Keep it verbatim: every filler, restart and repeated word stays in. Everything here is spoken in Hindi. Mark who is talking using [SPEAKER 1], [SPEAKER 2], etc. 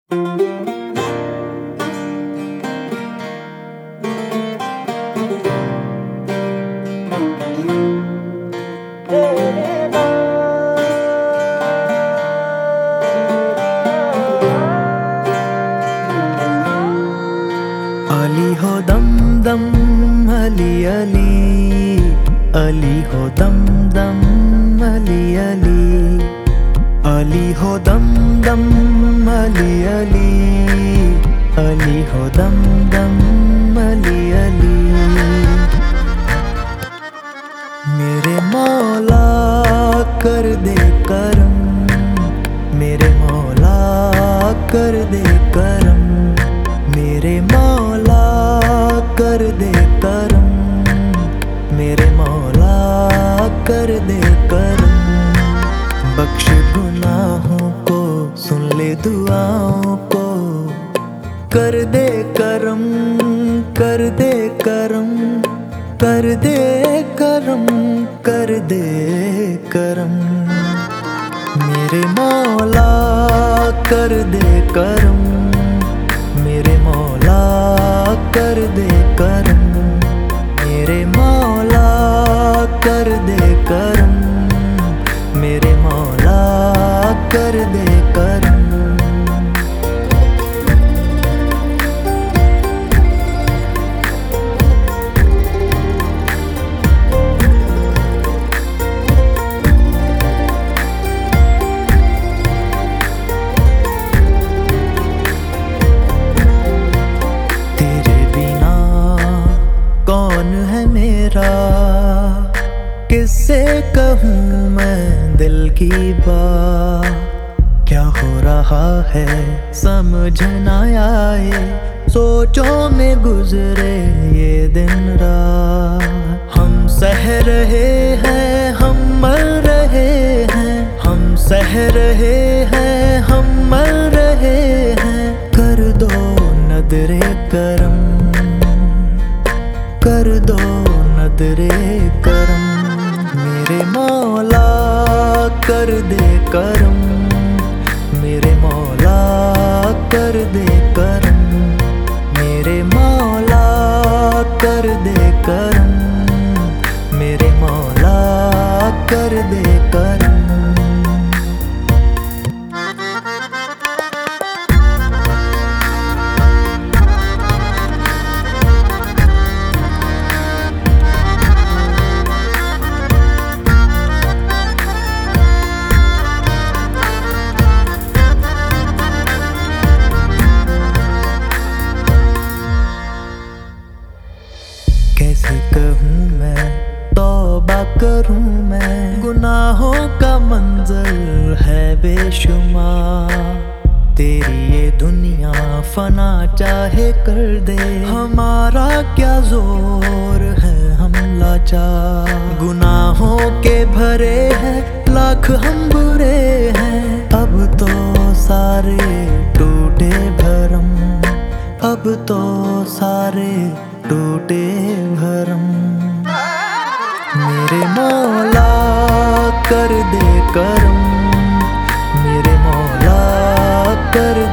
[SPEAKER 1] अली हो दम दम अली अली, अली हो दम दम अली अली, अली हो दम दम अली अली, अली हो दम दम अली अली। मेरे मौला कर दे करम, मेरे मौला कर दे करम, मेरे मौला कर दे करम, मेरे मौला कर दे करम। बख्श गुनाहों को, सुन ले दुआओं को, कर दे करम, कर दे करम, कर दे करम, कर दे करम। मेरे मौला कर दे करम, मेरे मौला कर दे करम, मेरे मौला कर दे करम, मेरे मौला कर दे करम। किससे कहूँ मैं दिल की बात, क्या हो रहा है समझ ना आए, सोचों में गुजरे ये दिन रात। हम सह रहे हैं, हम मर रहे हैं, हम सह रहे हैं, हम मर रहे हैं। कर दो नदरे करम, कर दो नदरे करम। मेरे मौला कर दे करम, मेरे मौला कर दे करम, मेरे मौला कर दे करम, मेरे मौला कर दे करम। कैसे कहूँ मैं, तौबा करूँ मैं, गुनाहों का मंजर है बेशुमार। तेरी ये दुनिया फना चाहे कर दे, हमारा क्या जोर है हम लाचार। गुनाहों के भरे हैं लाख हम बुरे हैं, अब तो सारे टूटे भरम, अब तो सारे टूटे भरम। मेरे मौला कर दे करम, मेरे मौला कर